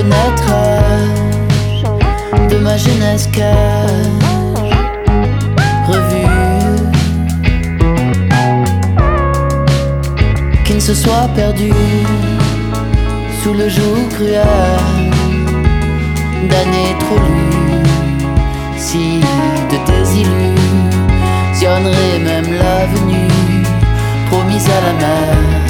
notre âge, de ma jeunesse cage revue, qui ne se soit perdu sous le joug cruel d'années trop lues. Si de tes illusionnerais même l'avenue promise à la mer,